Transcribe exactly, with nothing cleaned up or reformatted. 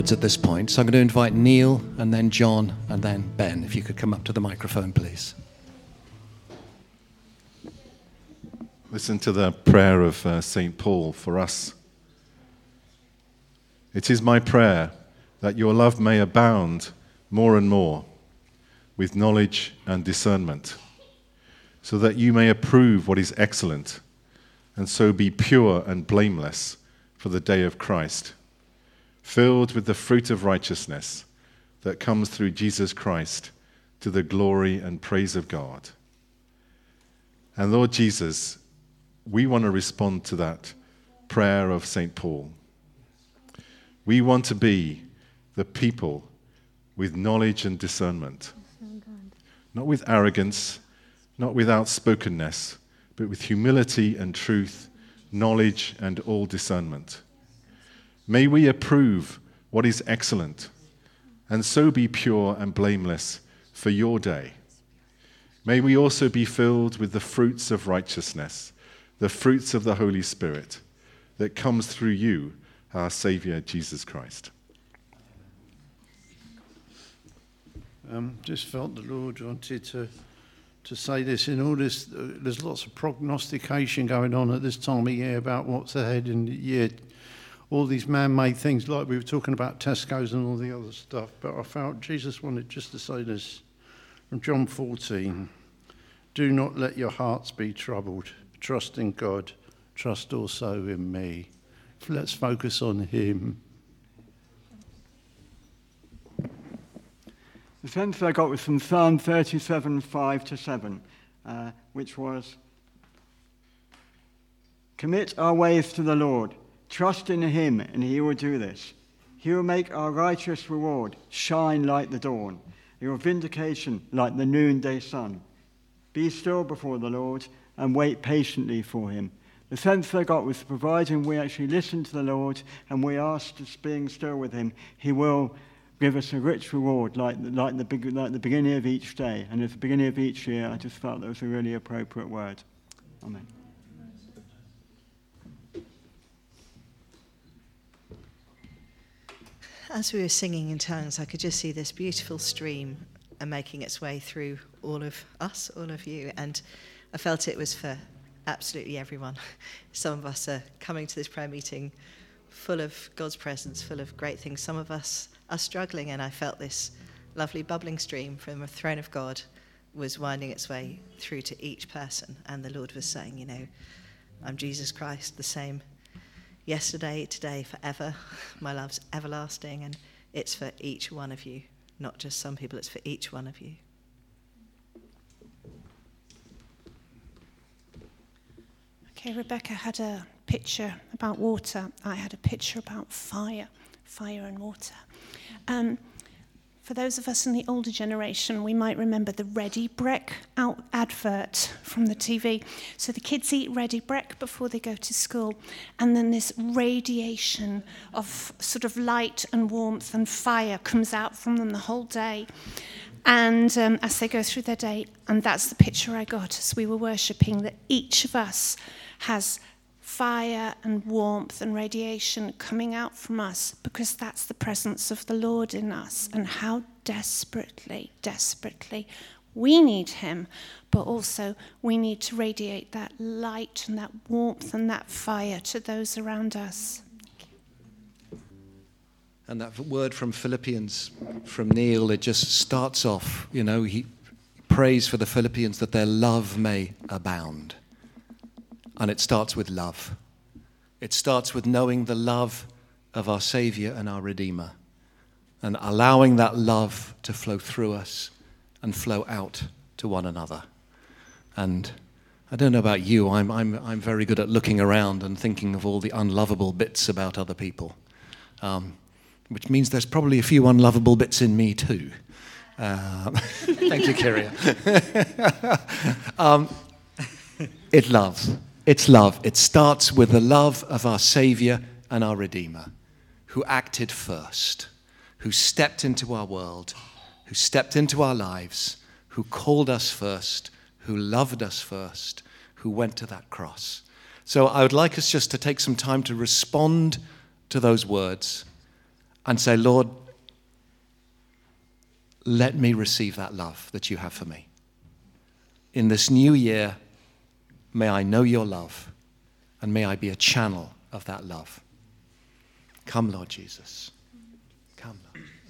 At this point. So I'm going to invite Neil and then John and then Ben. If you could come up to the microphone, please. Listen to the prayer of uh, Saint Paul for us. It is my prayer that your love may abound more and more with knowledge and discernment, so that you may approve what is excellent, and so be pure and blameless for the day of Christ, filled with the fruit of righteousness that comes through Jesus Christ to the glory and praise of God. And Lord Jesus, we want to respond to that prayer of Saint Paul. We want to be the people with knowledge and discernment, not with arrogance, not with outspokenness, but with humility and truth, knowledge and all discernment. May we approve what is excellent, and so be pure and blameless for your day. May we also be filled with the fruits of righteousness, the fruits of the Holy Spirit that comes through you, our Saviour, Jesus Christ. Um, just felt the Lord wanted to to say this. In all this, uh, there's lots of prognostication going on at this time of year about what's ahead in the year. All these man-made things, like we were talking about Tesco's and all the other stuff. But I felt Jesus wanted just to say this from John fourteen. Do not let your hearts be troubled. Trust in God. Trust also in me. Let's focus on him. The sense I got was from Psalm thirty-seven, five to seven, uh, which was, commit our ways to the Lord. Trust in him, and he will do this. He will make our righteous reward shine like the dawn, your vindication like the noonday sun. Be still before the Lord and wait patiently for him. The sense I got was providing we actually listen to the Lord and we ask to being still with him, he will give us a rich reward like, like, the, like the beginning of each day. And at the beginning of each year, I just felt that was a really appropriate word. Amen. As we were singing in tongues, I could just see this beautiful stream and making its way through all of us, all of you, and I felt it was for absolutely everyone. Some of us are coming to this prayer meeting full of God's presence, full of great things. Some of us are struggling, and I felt this lovely bubbling stream from the throne of God was winding its way through to each person, and the Lord was saying, you know, I'm Jesus Christ, the same yesterday, today, forever. My love's everlasting, and it's for each one of you, not just some people, it's for each one of you. Okay, Rebecca had a picture about water. I had a picture about fire, fire and water. Um, for those of us in the older generation, we might remember the Ready Brek out advert from the T V. So the kids eat Ready Brek before they go to school, and then this radiation of sort of light and warmth and fire comes out from them the whole day. And um, as they go through their day, and that's the picture I got as we were worshipping, that each of us has fire and warmth and radiation coming out from us, because that's the presence of the Lord in us, and how desperately, desperately we need him, but also we need to radiate that light and that warmth and that fire to those around us. And that word from Philippians, from Neil, it just starts off, you know, he prays for the Philippians that their love may abound. And it starts with love. It starts with knowing the love of our Saviour and our Redeemer, and allowing that love to flow through us and flow out to one another. And I don't know about you, I'm, I'm, I'm very good at looking around and thinking of all the unlovable bits about other people. Um, which means there's probably a few unlovable bits in me too. Um, thank you, Kyria. um, it loves. It's love. It starts with the love of our Saviour and our Redeemer, who acted first, who stepped into our world, who stepped into our lives, who called us first, who loved us first, who went to that cross. So I would like us just to take some time to respond to those words and say, Lord, let me receive that love that you have for me. In this new year, may I know your love, and may I be a channel of that love. Come, Lord Jesus. Come, Lord.